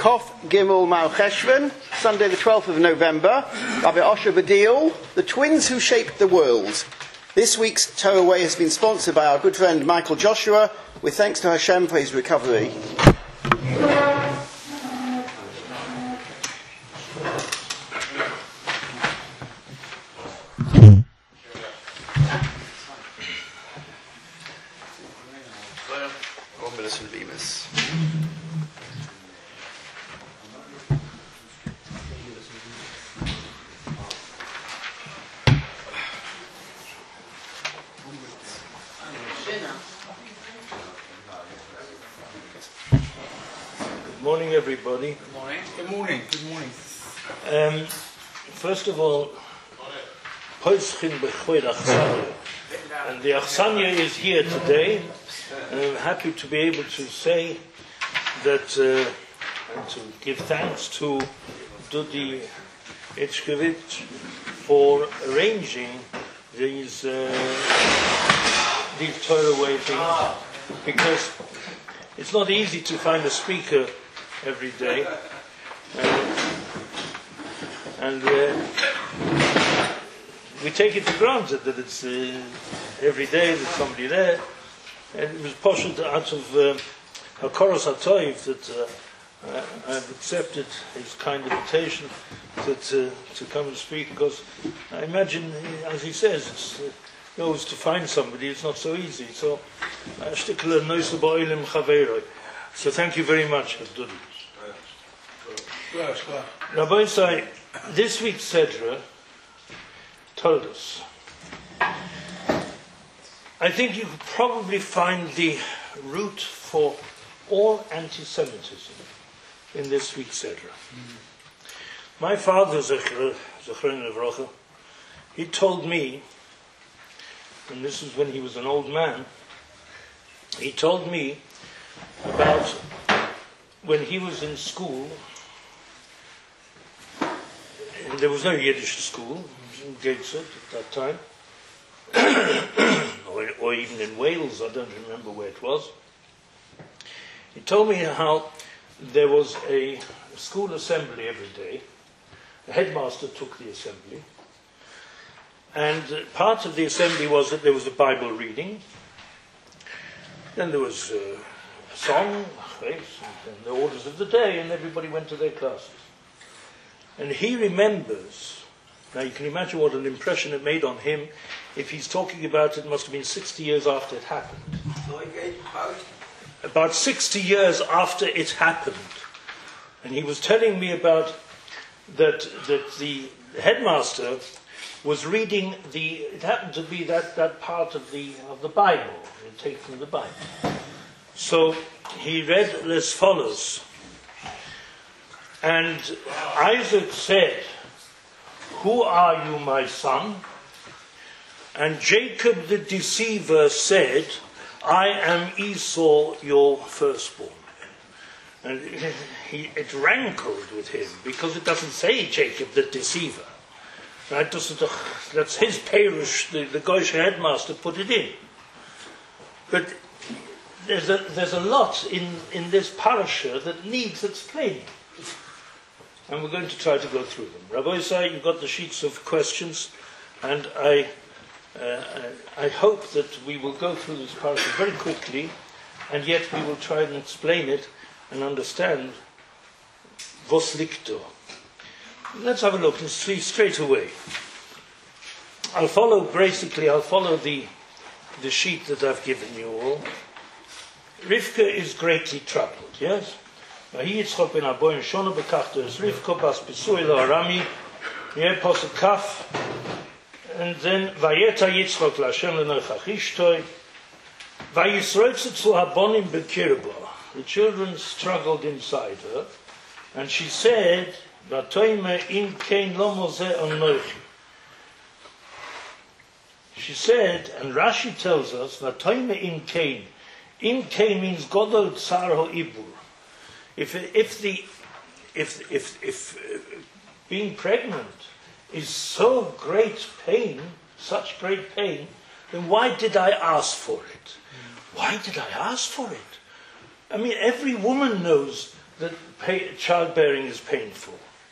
Chof Gimel Ma'al Cheshvan, Sunday the 12th of November, Rabbi Osher Badil, the twins who shaped the world. This week's Torah Way has been sponsored by our good friend Michael Joshua, with thanks to Hashem for his recovery. Morning, everybody. Good morning. Good morning. Good morning. First of all, Poischin B'choir Achsanya. And the Achsanya is here today. And I'm happy to be able to say that, and to give thanks to Dudi Ichkevich for arranging these Torah Way things, because it's not easy to find a speaker every day, and we take it for granted that it's every day there's somebody there. And it was possible out of Hakoros HaToiv that I've accepted his kind invitation to come and speak, because I imagine, as he says, it's always to find somebody, it's not so easy. So so thank you very much, Dudi. Rabbi Isai, this week's Sedra told us, I think you could probably find the root for all anti-Semitism in this week's Sedra. My father, Zechron Levrocha, he told me, and this is when he was an old man, he told me about when he was in school. And there was no Yiddish school, it was in Gateshead at that time, or even in Wales, I don't remember where it was. He told me how there was a school assembly every day. The headmaster took the assembly, and part of the assembly was that there was a Bible reading, then there was a song, and the orders of the day, and everybody went to their classes. And he remembers, now you can imagine what an impression it made on him. If he's talking about it, must have been 60 years after it happened. About 60 years after it happened. And he was telling me about that the headmaster was reading it happened to be that part of the Bible, taken from the Bible. So he read as follows. And Isaac said, "Who are you, my son?" And Jacob the deceiver said, "I am Esau, your firstborn." And it rankled with him, because it doesn't say Jacob the deceiver. Right? That's his perush, the Goyish headmaster put it in. But there's a lot in this parasha that needs explaining. And we're going to try to go through them. Rabbi Isai, you've got the sheets of questions, and I hope that we will go through this parasha very quickly, and yet we will try and explain it and understand vos licto. Let's have a look and see straight away. I'll follow the sheet that I've given you all. Rivka is greatly troubled, yes? And then Vayeta Yitzchok Lashem Lenochach Ishtoi Vayisroitzu zu Habonim Bekirba. The children struggled inside her, and she said, Vatoime im kein lo mozeh onochi. She said, and Rashi tells us, Vatoime im kein. Im kein means Godol Tsar Ho Ibur. If being pregnant is so great pain, such great pain, then why did I ask for it? Why did I ask for it? I mean, every woman knows that childbearing is painful.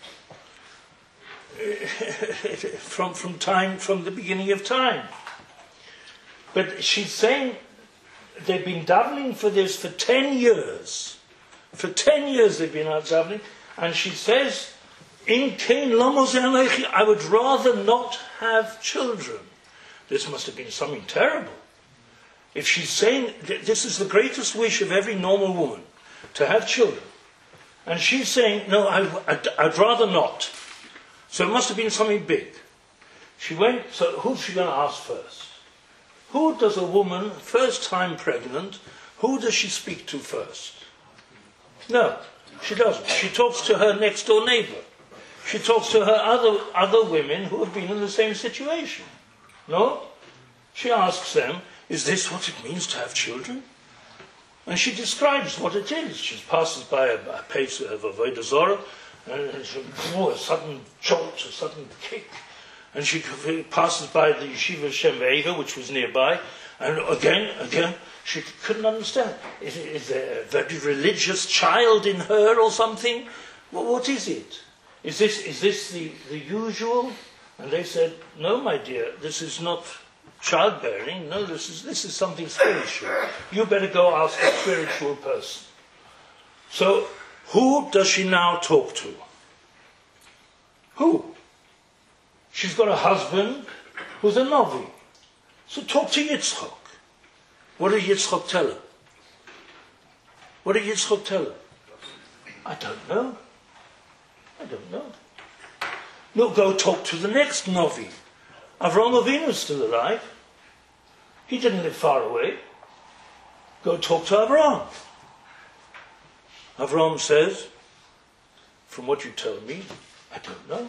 from the beginning of time. But she's saying they've been davening for this for 10 years. For 10 years they've been out davening. And she says, I would rather not have children. This must have been something terrible. If she's saying this is the greatest wish of every normal woman, to have children. And she's saying, no, I'd rather not. So it must have been something big. She went, so who's she going to ask first? Who does a woman, first time pregnant, who does she speak to first? No, she doesn't. She talks to her next door neighbour. She talks to her other women who have been in the same situation. No? She asks them, is this what it means to have children? And she describes what it is. She passes by a place of Avodah Zorah, and she a sudden jolt, a sudden kick. And she passes by the Yeshiva Shem Ve'eva, which was nearby, and again, she couldn't understand. Is there a very religious child in her or something? Well, what is it? Is this the usual? And they said, no, my dear, this is not childbearing. No, this is something spiritual. You better go ask a spiritual person. So, who does she now talk to? Who? She's got a husband who's a Novi. So talk to Yitzchok. What did Yitzchok tell her? What did Yitzchok tell her? I don't know. No, go talk to the next Novi. Avraham Avinu is still alive. He didn't live far away. Go talk to Avraham. Avraham says, from what you tell me, I don't know.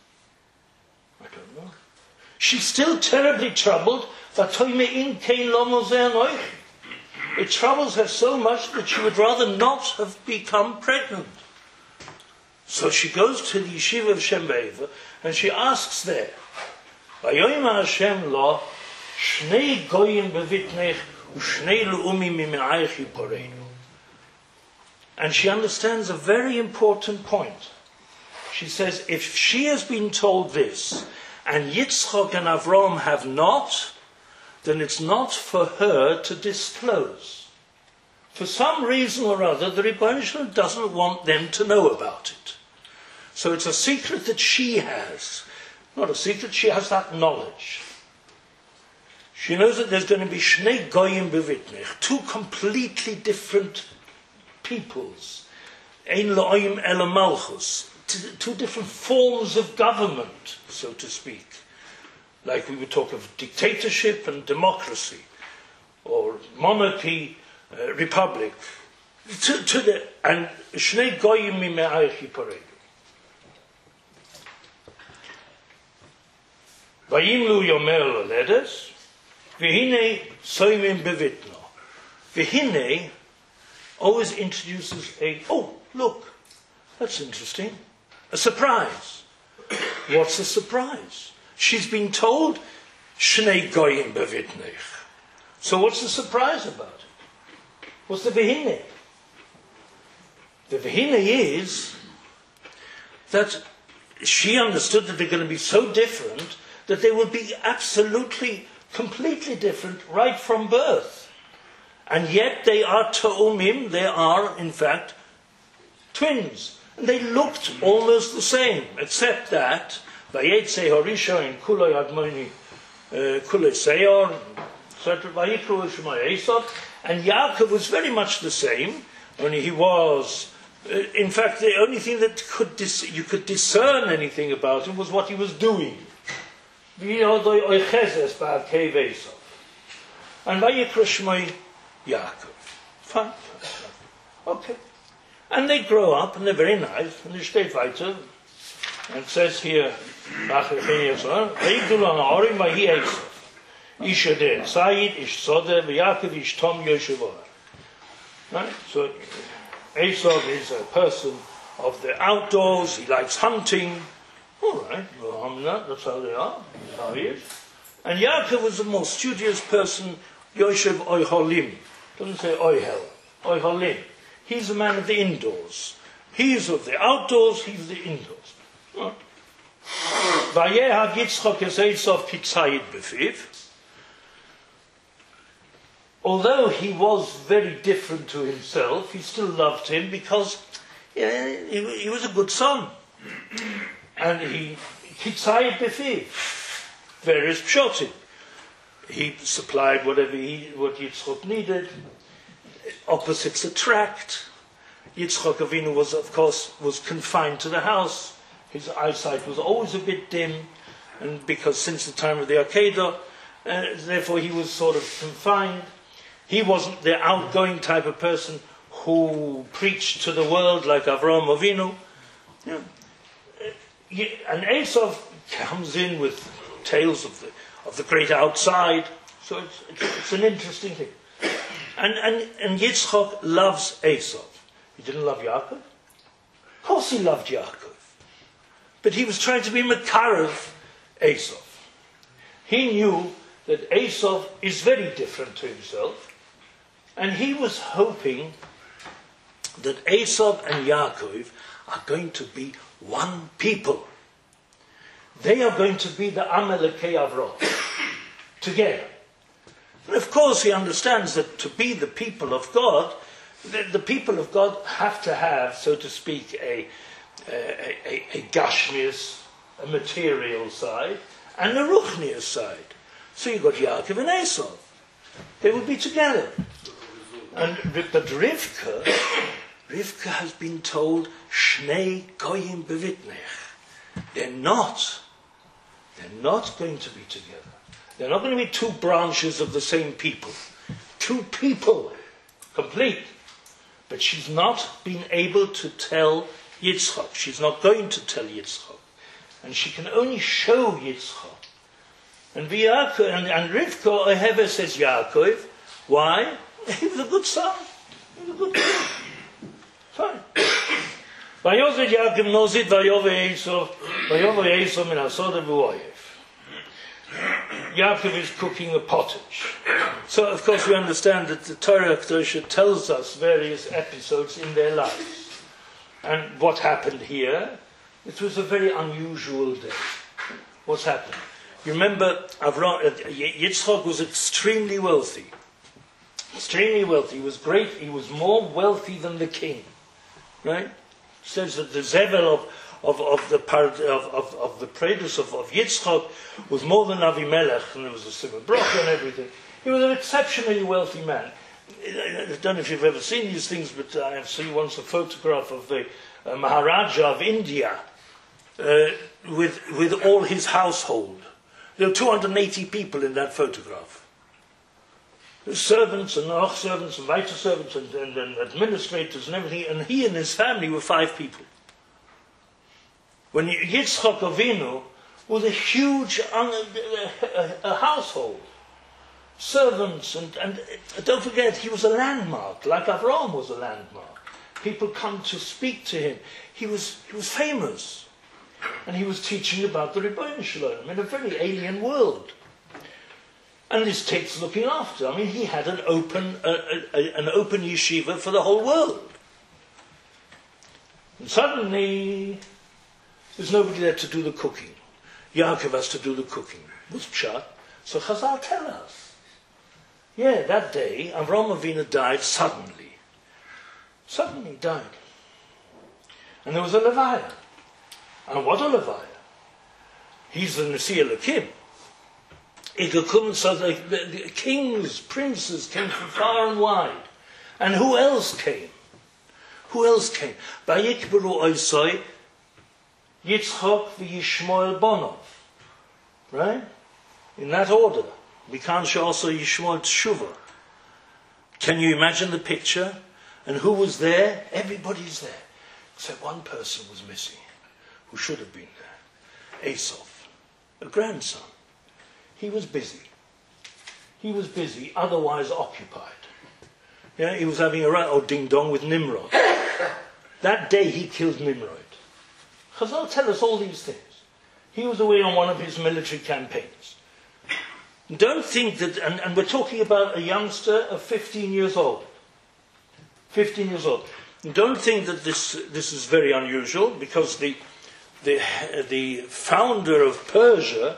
She's still terribly troubled. It troubles her so much that she would rather not have become pregnant. So she goes to the Yeshiva of Shem Ve'eva and she asks there, Vayoyma Hashem lo, Shnei goyim bevitnech, u'shnei lu'umim mime'ayich yiporeinu. And she understands a very important point. She says, if she has been told this, and Yitzchok and Avraham have not, then it's not for her to disclose. For some reason or other, the Rebbeinu Shalom doesn't want them to know about it. So it's a secret that she has. Not a secret, she has that knowledge. She knows that there's going to be Shnei Goyim Bevitnech, two completely different peoples. Ein Lo'im Ela Malchus. Two different forms of government, so to speak. Like we would talk of dictatorship and democracy, or monarchy, republic. And Shnei Goyim Mime'ayich Yiporeinu. Vayimlu Yomer Loledes, V'hinei Soimim Bevitno. V'hinei always introduces look, that's interesting. A surprise. What's a surprise? She's been told, Shnei Goyim Bevitnech. So what's the surprise about it? What's the V'hinei? The V'hinei is that she understood that they're going to be so different that they will be absolutely, completely different right from birth. And yet they are Ta'umim, they are, in fact, twins. And they looked almost the same, except that Vayetze Horisha in Kulei Admoni Kulei Seyor, Vayikru Shemai Esot, and Yaakov was very much the same, only he was, in fact, the only thing that you could discern anything about him was what he was doing. And Vayikru Shemai Yaakov. Fine. Okay. And they grow up, and they're very nice, and they stay weiter. And it says here, right? So Esau is a person of the outdoors, he likes hunting. All right, that's how they are, that's how he is. And Yaakov was a more studious person, Yoshev Oiholim. Doesn't say Oihel, Oiholim. He's a man of the indoors. He's of the outdoors, he's the indoors. Vayehav Yitzchak es Esav kitzayid befiv. Although he was very different to himself, he still loved him because he was a good son. And he kitzayid befiv. Various pshotim. He supplied what Yitzchak needed. Opposites attract. Yitzchak Avinu was confined to the house. His eyesight was always a bit dim, and because since the time of the Akedah, therefore he was sort of confined. He wasn't the outgoing type of person who preached to the world like Avraham Avinu. And Esav comes in with tales of the great outside. So it's an interesting thing. And Yitzchak loves Esav. He didn't love Yaakov. Of course he loved Yaakov. But he was trying to be Makarev Esav. He knew that Esav is very different to himself. And he was hoping that Esav and Yaakov are going to be one people. They are going to be the Amalekei Avraham together. And of course he understands that to be the people of God, the people of God have to have, so to speak, a gashmius, a material side, and a ruchnius side. So you've got Yaakov and Esav. They will be together. But Rivka has been told, Shnei goyim bevitnech. They're not going to be together. They're not going to be two branches of the same people. Two people, complete. But she's not been able to tell Yitzchak. She's not going to tell Yitzchak. And she can only show Yitzchak. And Rivka, Oheva says Yaakov. Why? He was a good son. He was a good son. Fine. Vayozed Yaakov nozit vayove Esav min hasoda v'oyev. Yaakov is cooking a pottage. So, of course, we understand that the Torah Kedosha tells us various episodes in their lives. And what happened here, it was a very unusual day. What's happened? You remember, Yitzchak was extremely wealthy. Extremely wealthy. He was great. He was more wealthy than the king. Right? It says that the Zevel of the Predus of Yitzchak was more than Avimelech, and there was a Simon Brocha and everything. He was an exceptionally wealthy man. I don't know if you've ever seen these things, but I have seen once a photograph of the Maharaja of India with all his household. There were 280 people in that photograph. Servants and servants and vice servants and administrators and everything, and he and his family were 5 people. When Yitzchak Avinu was a huge a household, servants and don't forget he was a landmark, like Avraham was a landmark. People come to speak to him. He was famous, and he was teaching about the Rebbeinu Shalom in a very alien world. And this takes looking after. I mean, he had an open yeshiva for the whole world. And suddenly, there's nobody there to do the cooking. Yaakov has to do the cooking. What's pshat? So Chazal tell us. Yeah, that day, Avraham Avinu died suddenly. Suddenly died. And there was a Levaya. And what a Levaya. He's the Nasi Elokim. So the kings, princes came from far and wide. And who else came? Who else came? Vayikberu Oisoi, Yitzchak v'Yishmael Bonov. Right? In that order. We can't show also Yishmael Tshuva. Can you imagine the picture? And who was there? Everybody's there. Except one person was missing. Who should have been there. Esav. A grandson. He was busy. He was busy, otherwise occupied. Yeah, he was having a ding-dong with Nimrod. That day he killed Nimrod. Chazal tell us all these things. He was away on one of his military campaigns. Don't think that, and we're talking about a youngster of 15 years old. 15 years old. Don't think that this is very unusual, because the founder of Persia,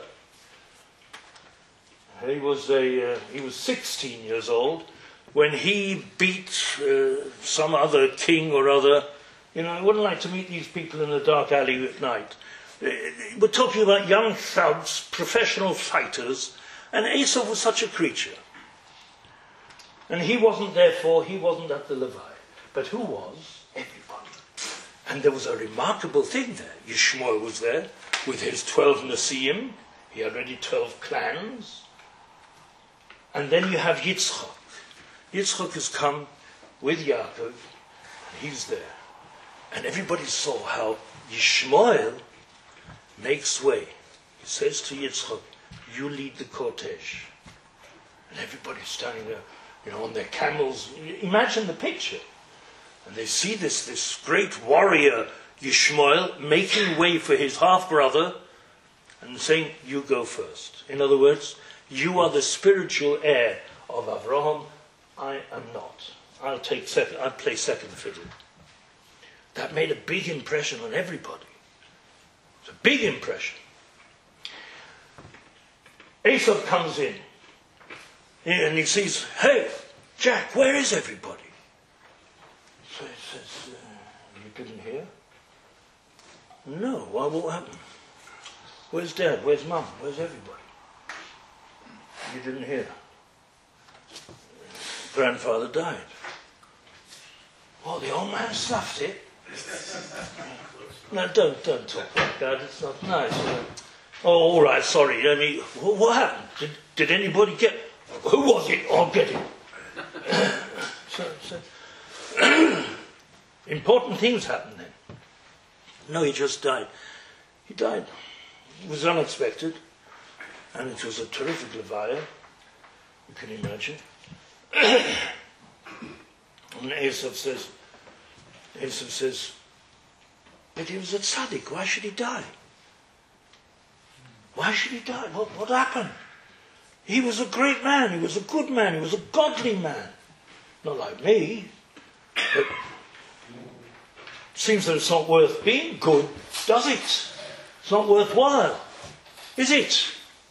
he was 16 years old when he beat some other king or other. You know, I wouldn't like to meet these people in a dark alley at night. We're talking about young thugs, professional fighters, and Esau was such a creature. And he wasn't at the Levi. But who was? Everybody. And there was a remarkable thing there. Yishmael was there with his 12 Nasiim. He had already 12 clans. And then you have Yitzchak. Yitzchak has come with Yaakov, and he's there. And everybody saw how Yishmael makes way. He says to Yitzchak, you lead the cortege. And everybody's standing there, you know, on their camels. Imagine the picture. And they see this great warrior, Yishmael, making way for his half-brother and saying, you go first. In other words, you are the spiritual heir of Avraham. I am not. I'll play second fiddle. That made a big impression on everybody. It's a big impression. Esau comes in and he sees, hey, Jack, where is everybody? So he says, you didn't hear? No, why, what happened? Where's Dad? Where's Mum? Where's everybody? You didn't hear? Grandfather died. Well, the old man stuffed it. No, don't talk like that. It's not nice. Oh, all right, sorry. I mean, what happened? Did anybody get... Who was it? I'll get him. So important things happened then. No, he just died. He died. It was unexpected. And it was a terrific Leviah. You can imagine. And Esau says, but he was a tzaddik. Why should he die? Why should he die? What happened? He was a great man. He was a good man. He was a godly man. Not like me. But it seems that it's not worth being good, does it? It's not worthwhile, is it?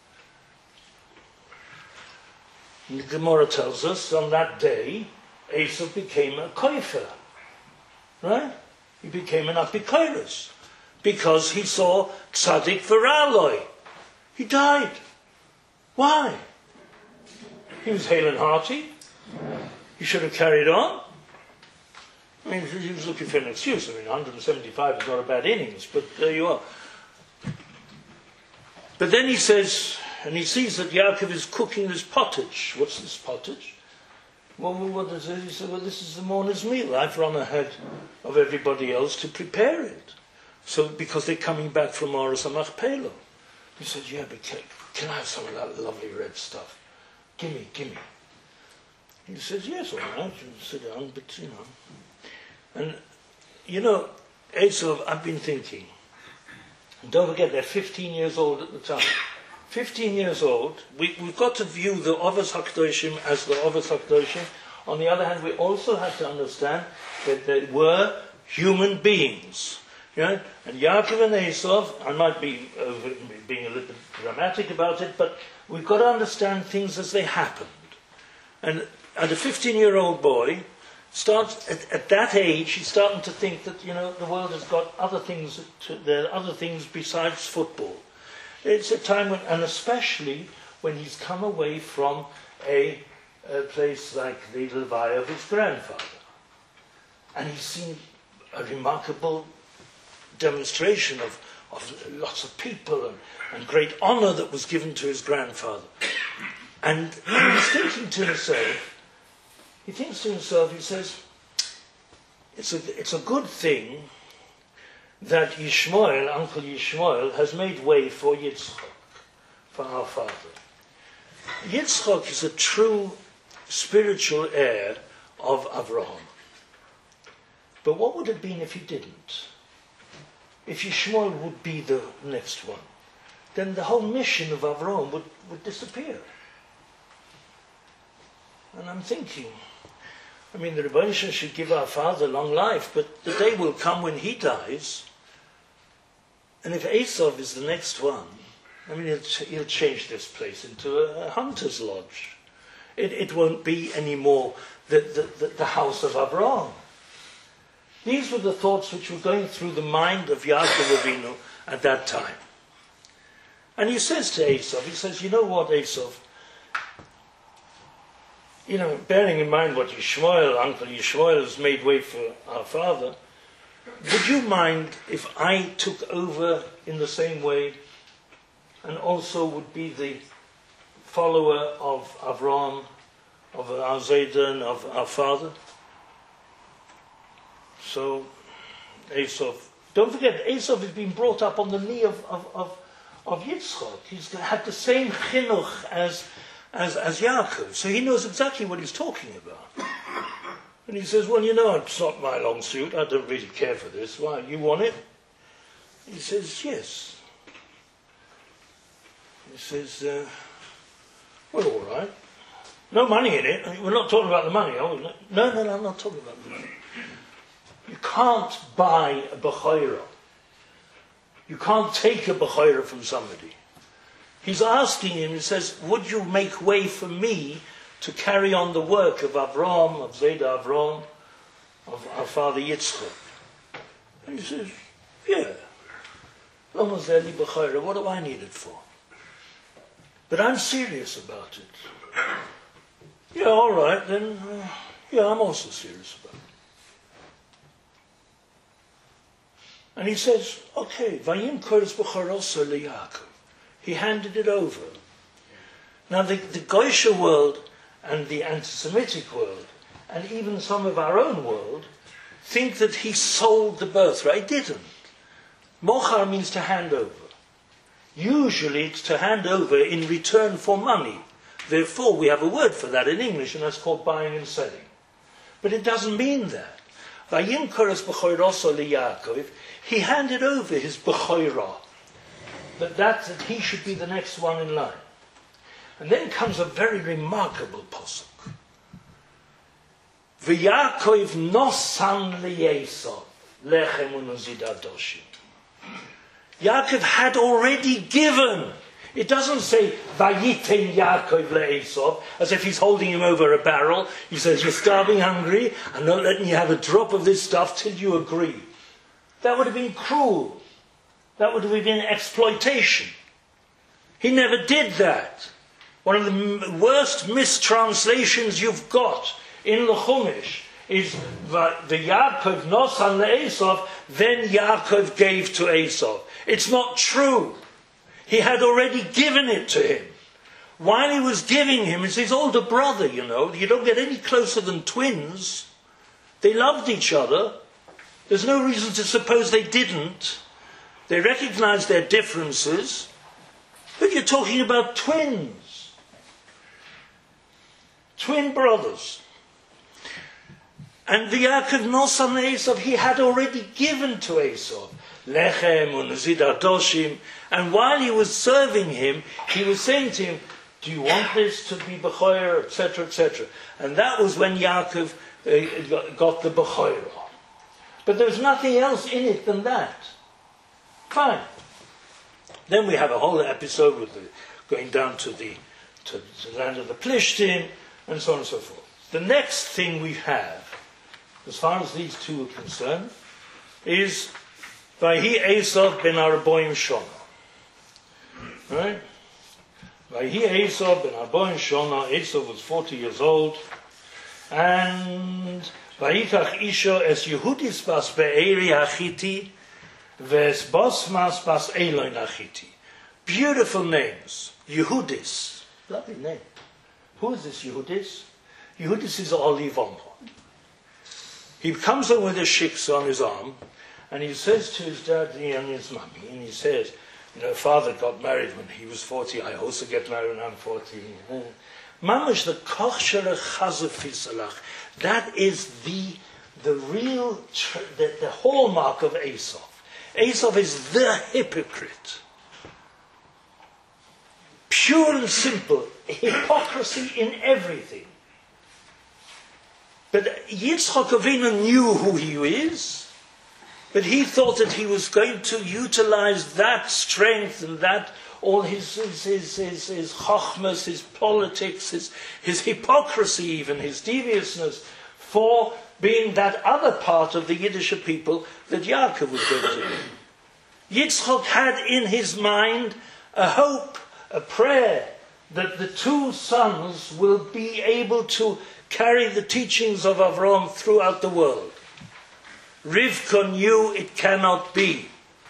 And the Gemara tells us on that day, Esau became a koifer. Right? He became an apikoros. Because he saw tzaddik v'ra'loi. He died. Why? He was hale and hearty. He should have carried on. I mean, he was looking for an excuse. I mean, 175 is not a bad innings, but there you are. But then he says, and he sees that Yaakov is cooking this pottage. What's this pottage? Well, what is it? He said, well, this is the mourner's meal. I've run ahead of everybody else to prepare it. So, because they're coming back from Oros HaMachpelah. He said, yeah, but can I have some of that lovely red stuff? Give me. He says, yes, all right, you can sit down, but, you know. And, you know, Esau, I've been thinking, and don't forget, they're 15 years old at the time. 15 years old, we've got to view the Ovos HaKadoshim as the Ovos HaKadoshim. On the other hand, we also have to understand that they were human beings. You know? And Yaakov and Esau, I might be being a little bit dramatic about it, but we've got to understand things as they happened. And a 15-year-old boy starts, at that age, he's starting to think that, you know, the world has got other things, there are other things besides football. It's a time when, and especially when he's come away from a place like the Levi of his grandfather. And he's seen a remarkable demonstration of lots of people and great honor that was given to his grandfather. And he's thinking to himself, he says, it's a good thing that Yishmael, Uncle Yishmael, has made way for Yitzchak, for our father. Yitzchak is a true spiritual heir of Avraham. But what would it have been if he didn't? If Yishmael would be the next one, then the whole mission of Avraham would disappear. And I'm thinking, I mean, the Rebbeinu Shalom should give our father long life, but the day will come when he dies, and if Esav is the next one, I mean, he'll change this place into a hunter's lodge. It won't be anymore the house of Abraham. These were the thoughts which were going through the mind of Yaakov Avinu at that time. And he says to Esav, he says, you know what, Esav? You know, bearing in mind what Yishmael, Uncle Yishmael has made way for our father, would you mind if I took over in the same way and also would be the follower of Avram, of our Zaydan, of our father? So, Esav, don't forget, Esav has been brought up on the knee of Yitzchak. He's had the same chinuch as Yaakov, so he knows exactly what he's talking about. And he says, well, you know, it's not my long suit, I don't really care for this. Why, you want it? He says, yes. He says, well, all right. No money in it. We're not talking about the money, are we? No, I'm not talking about the money. You can't buy a Bechorah. You can't take a Bechorah from somebody. He's asking him, he says, would you make way for me to carry on the work of Avram, of Zayda Avram, of our father Yitzchak? And he says, yeah. What do I need it for? But I'm serious about it. Yeah, all right, then, yeah, I'm also serious about it. And he says, okay, Vayim Koros B'choroso LeYaakov. He handed it over. Now the Goysha world and the anti-Semitic world, and even some of our own world, think that he sold the birthright. He didn't. Mochar means to hand over. Usually it's to hand over in return for money. Therefore we have a word for that in English, and that's called buying and selling. But it doesn't mean that. Vayim Koros B'choroso LeYaakov. He handed over his Bechorah, that he should be the next one in line. And then comes a very remarkable pasuk. V'Yaakov nosan leYesav lechem u'nozid adoshim. Yaakov had already given. It doesn't say Vayiten Yaakov leEsav, as if he's holding him over a barrel. He says, you're starving, hungry, I'm not letting you have a drop of this stuff till you agree. That would have been cruel. That would have been exploitation. He never did that. One of the worst mistranslations you've got in the Chumash is the Yaakov nosan leEsav, then Yaakov gave to Esav. It's not true. He had already given it to him. While he was giving him, it's his older brother, you know. You don't get any closer than twins. They loved each other. There's no reason to suppose they didn't. They recognized their differences. But you're talking about twins. Twin brothers. And the Yaakov nosan leEsav, he had already given to Esav. Lechem u'nozid adoshim. And while he was serving him, he was saying to him, do you want this to be Bechorah, etc., etc. And that was when Yaakov got the Bechorah. But there was nothing else in it than that. Fine. Then we have a whole episode with going down to the land of the Plishtim, and so on and so forth. The next thing we have, as far as these two are concerned, is Vayhi Esav ben Arboim Shona. Right? Vayhi Esav ben Arboim Shona. Esav was 40 years old, and Vayikach Isha es Yehudis bas Be'eri Hachiti ves Bosmas bas Elon Hachiti. Beautiful names. Yehudis. Lovely name. Who is this Yehudis? Yehudis is Olive Omar. He comes over with a shiksa on his arm, and he says to his daddy and his mummy, and he says, you know, father got married when he was 40, I also get married when I'm 40. Mamash the kochshere chazafisalach. That is the real, the hallmark of Esav. Esav is the hypocrite. Pure and simple. Hypocrisy in everything. But Yitzchak Avinu knew who he is, but he thought that he was going to utilize that strength and that all his chochmas, his politics, his hypocrisy even, his deviousness, for being that other part of the Yiddish people that Yaakov was going to be. Yitzchak had in his mind a hope, a prayer, that the two sons will be able to carry the teachings of Avraham throughout the world. Rivka knew it cannot be.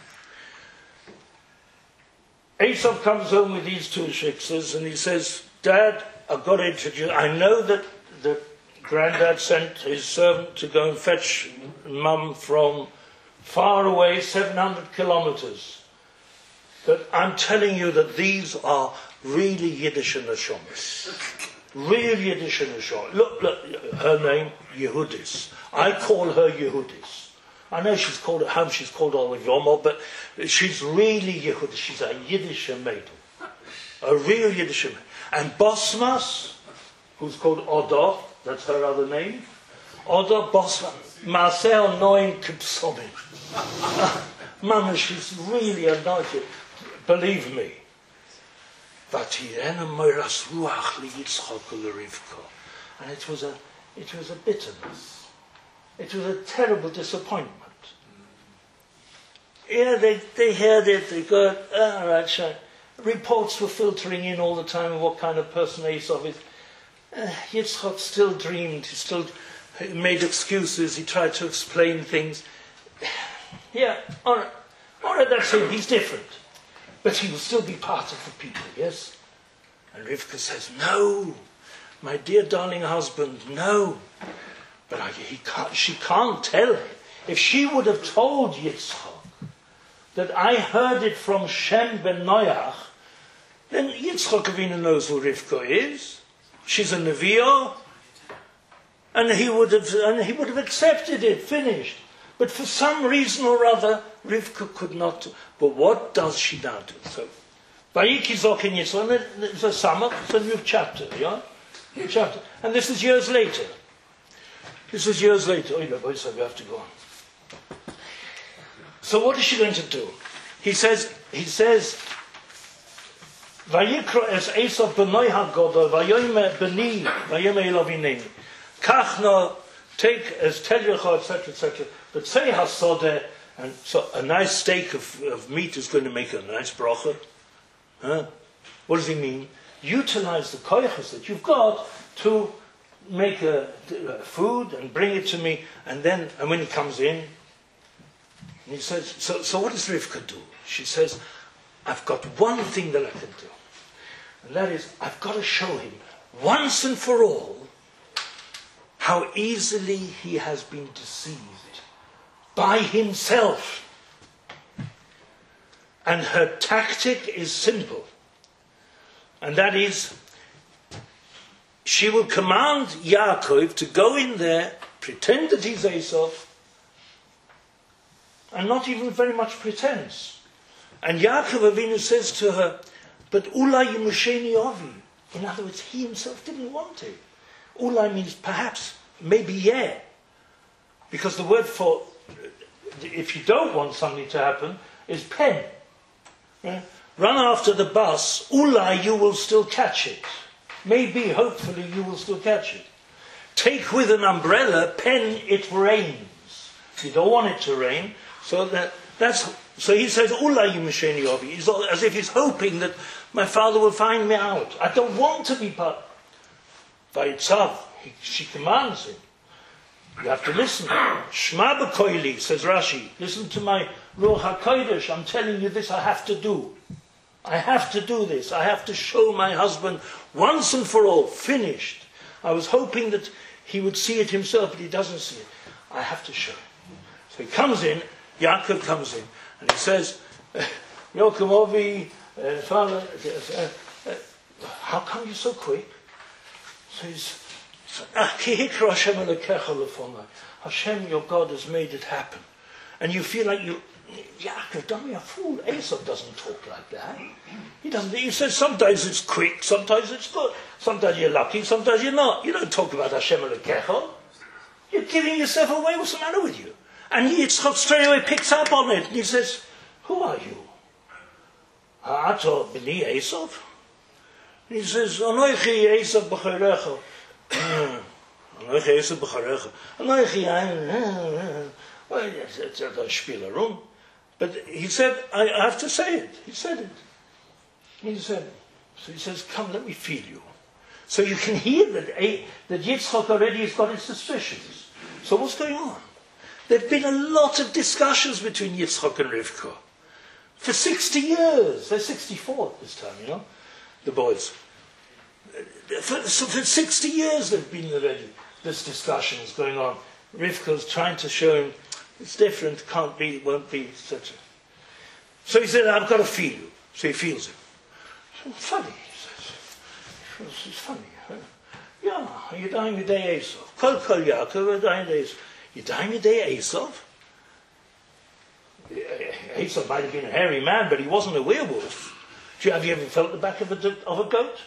Esav comes home with these two shiksas and he says, Dad, I've got to introduce, I know that the granddad sent his servant to go and fetch Mum from far away, 700 kilometers. But I'm telling you that these are really Yiddish neshomas. Real Yiddish neshomas. Look, her name, Yehudis. I call her Yehudis. I know she's called at home, she's called all the Yomo, but she's really Yehudis. She's a Yiddish maiden. A real Yiddish maiden. And Bosmas, who's called Odo, that's her other name. Odo Bosmas. Marcel Noin Kipsomin. Mama, she's really anointed. Believe me. And it was a bitterness. It was a terrible disappointment. Yeah, they heard it, they go, all right, sure. Reports were filtering in all the time of what kind of person Esav is. Yitzchak still dreamed, he still made excuses, he tried to explain things. Yeah, all right, that's him, he's different. But he will still be part of the people, yes? And Rivka says, no, my dear darling husband, no. But she can't tell him. If she would have told Yitzchak that I heard it from Shem ben Noach, then Yitzchak Avinu knows who Rivka is. She's a Neviah, and he would have accepted it, finished. But for some reason or other, Rivka could not. But what does she now do? So, Vayiki Zokin Yitzchak, it's a summer, it's a new chapter, yeah? New chapter. And this is years later. This is years later. Oh, yeah, boys, we have to go on. So what is she going to do? He says, Vayikra es Esav b'noi hagoda, vayome b'ni, vayome elavineni. Kachna, take as telyecha, etc., etc. But say hasodeh, and so a nice steak of meat is going to make a nice bracha. Huh? What does he mean? Utilize the koyches that you've got to make a food and bring it to me, and when he comes in, and he says, so what does Rivka do? She says, I've got one thing that I can do, and that is, I've got to show him once and for all how easily he has been deceived by himself. And her tactic is simple, and that is, she will command Yaakov to go in there, pretend that he's Esav, and not even very much pretense. And Yaakov Avinu says to her, but Ulai Yimusheni Ovi. In other words, he himself didn't want it. Ulai means perhaps, maybe yeah. Because the word for, if you don't want something to happen, is pen. Yeah? Run after the bus, Ulai you will still catch it. Maybe, hopefully, you will still catch it. Take with an umbrella, pen, it rains. You don't want it to rain, so he says, Ulai Yimesheni Ovi, as if he's hoping that my father will find me out. I don't want to be part. Vayitzav, she commands him. You have to listen. Shma b'koili, says Rashi. Listen to my Ruach HaKodesh. I'm telling you this I have to do. I have to do this. I have to show my husband once and for all, finished. I was hoping that he would see it himself, but he doesn't see it. I have to show him. So he comes in, Yaakov comes in, and he says, Yokomovi, Father, how come you're so quick? So he's, Hashem, your God, has made it happen. And you feel like Yaakov, don't be a fool. Esav doesn't talk like that. He doesn't. He says sometimes it's quick, sometimes it's good. Sometimes you're lucky, sometimes you're not. You don't talk about Hashem Elokecha. You're giving yourself away. What's the matter with you? And Yitzchak straight away picks up on it. And he says, who are you? Ato b'ni Esav? He says, Anoichi Esav b'charecha. Anoichi Esav b'charecha. Anoichi, well, it's a spielerum. But he said, I have to say it. He said it. He said, so he says, come, let me feel you. So you can hear that Yitzchak already has got his suspicions. So what's going on? There have been a lot of discussions between Yitzchak and Rivka. For 60 years. They're 64 at this time, you know, the boys. For 60 years there have been already this discussions going on. Rivka's trying to show him it's different, can't be, won't be, etc. So he said, I've got to feel you. So he feels him. Funny, he says. It's funny. Huh? Yeah, you're dying with day Esav. Kol Yaakov, you're dying with Esav. You're dying with day Esav? Esav might have been a hairy man, but he wasn't a werewolf. Have you ever felt the back of a goat?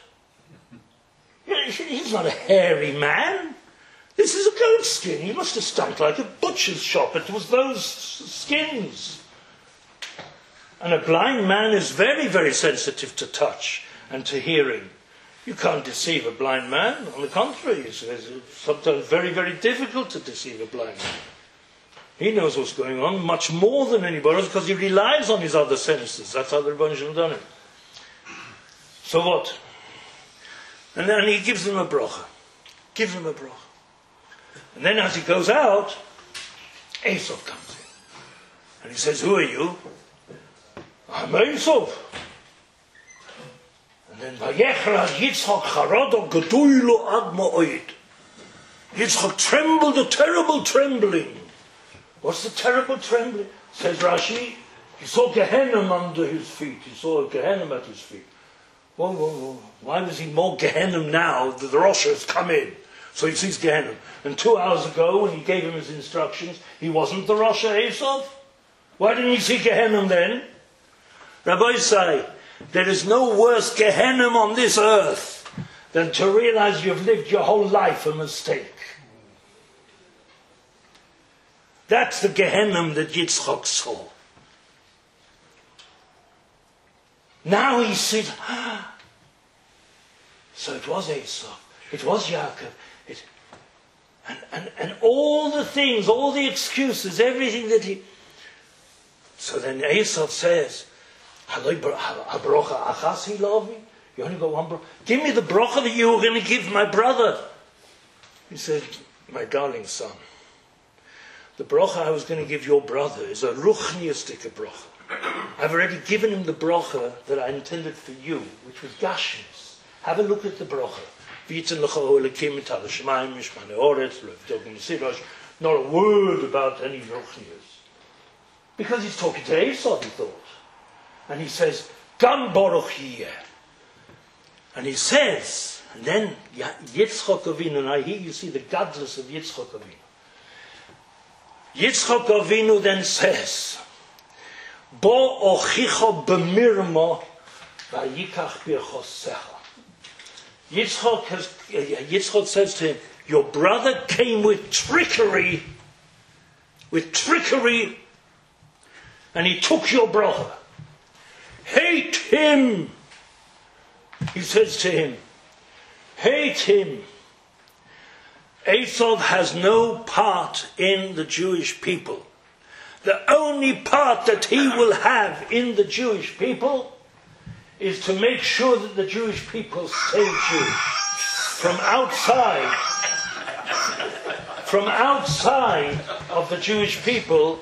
He's not a hairy man. This is a goat skin. He must have stunk like a butcher's shop. It was those skins. And a blind man is very, very sensitive to touch and to hearing. You can't deceive a blind man. On the contrary, it's sometimes very, very difficult to deceive a blind man. He knows what's going on much more than anybody else because he relies on his other senses. That's how the Rebbeinu Shalom done it. So what? And then he gives them a bracha. Gives them a bracha. And then as he goes out, Esav comes in. And he says, who are you? I'm Esav. And then Vayechrad Yitzchak Charado Gedoylo Ad Ma'od. Yitzchak trembled a terrible trembling. What's the terrible trembling? Says Rashi, he saw Gehenna under his feet. He saw a Gehenna at his feet. Whoa, whoa, whoa. Why was he more Gehenna now that the Rosh has come in? So he sees Gehenna. And 2 hours ago, when he gave him his instructions, he wasn't the Rosh Esav. Why didn't he see Gehenna then? Rabbi say, there is no worse Gehenna on this earth than to realize you've lived your whole life a mistake. That's the Gehenna that Yitzchak saw. Now he said, so it was Esav, it was Yaakov, and all the things, all the excuses, everything that he... So then Esav says, you only got one bracha. Give me the bracha that you were going to give my brother. He said, my darling son, the bracha I was going to give your brother is a ruchniistic bracha. I've already given him the bracha that I intended for you, which was Gashmis. Have a look at the bracha. Not a word about any ruchnias. Because he's talking to Esav, he thought. And he says, Gam Baruch Yeh. And he says, and then Yitzchak Avinu, and here you see the godless of Yitzchak Avinu. Yitzchak Avinu then says, Bo ochicha b'mirma vayikach birchosecha. Yitzchak says to him, your brother came with trickery, and he took your brother. Hate him. He says to him, hate him. Esav has no part in the Jewish people. The only part that he will have in the Jewish people is to make sure that the Jewish people stay Jewish. From outside of the Jewish people,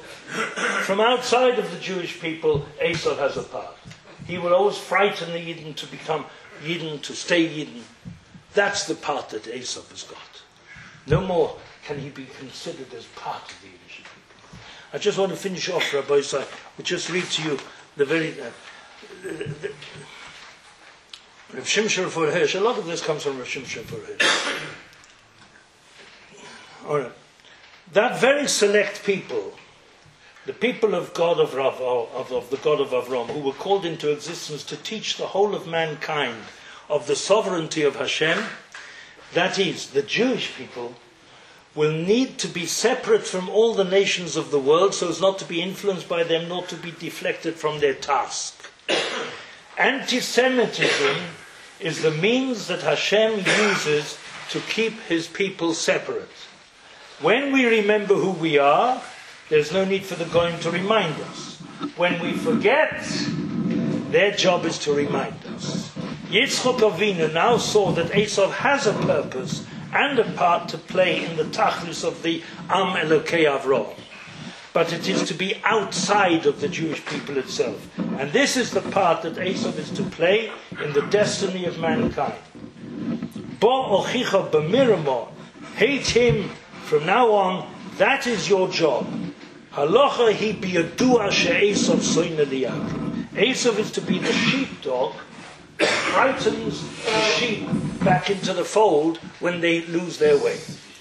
Esav has a part. He will always frighten the Yidden to become Yidden, to stay Yidden. That's the part that Esav has got. No more can he be considered as part of the Yiddish people. I just want to finish off, Rabbi Isai. We'll just read to you the very... Rav Shimshon for Hirsch. A lot of this comes from Rav Shimshon for Hirsch. All right. That very select people, the people of God of the God of Avram, who were called into existence to teach the whole of mankind of the sovereignty of Hashem, that is, the Jewish people, will need to be separate from all the nations of the world so as not to be influenced by them, not to be deflected from their task. Anti-Semitism is the means that Hashem uses to keep his people separate. When we remember who we are, there's no need for the Goyim to remind us. When we forget, their job is to remind us. Yitzchak Avinu now saw that Esav has a purpose and a part to play in the tachlis of the Am Elokei Avraham. But it is to be outside of the Jewish people itself. And this is the part that Esav is to play in the destiny of mankind. Bo ochicha b'miramo, hate him from now on, that is your job. Halacha hi biyadua she'esav soina liyakov. Esav is to be the sheepdog that frightens the sheep back into the fold when they lose their way.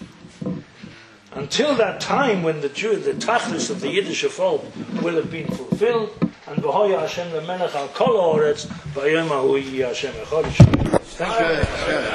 Until that time when the tachlis of the Yiddish folk will have been fulfilled, and v'hoya Hashem lemelech al kol haaretz, v'yom hahu yihi Hashem echad. Thank you.